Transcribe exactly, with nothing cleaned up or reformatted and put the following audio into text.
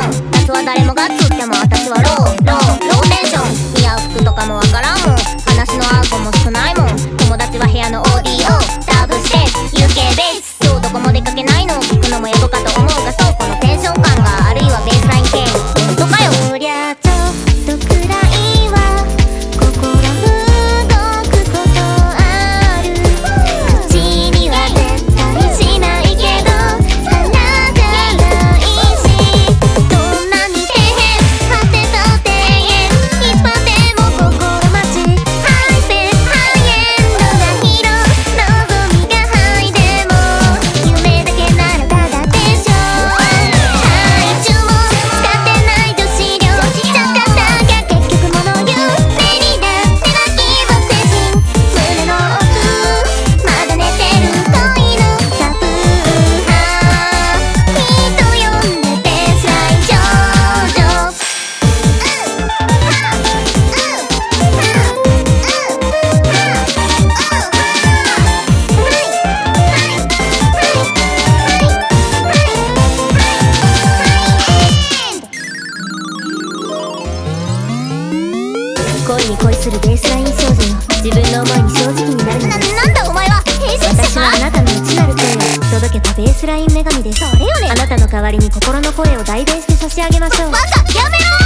ン。夏は誰もがつっても私はローローローテンション。似合う服とかもわからんもん。話の合う子も少ないもん。友達は部屋の オーディー をサーブして ユーケー ベース。今日どこも出かけないのを聞くのもエゴかと思うが、そうこのテンション感があるいはベースライン系本当かよ。そりゃちょっとくらいは心動くことある。口には絶対しないけど腹がないし、どんなに底辺果てと底辺一歩でも心待ち。ハイペースハイエンドなヒーロー望みがハイでも夢だけならただでしょ。はい注文使ってない女子寮ちゃかったが結局物言う。目になって泣きは精神胸の奥まだ寝てる恋のサプーハー人呼んでベースライン少女。恋に恋するベースライン少女よ。自分の思いに正直になるのです。な、なんだお前は変身者か。私はあなたの内なる声を届けたベースライン女神です。それよね。あなたの代わりに心の声を代弁して差し上げましょう。バカやめろ。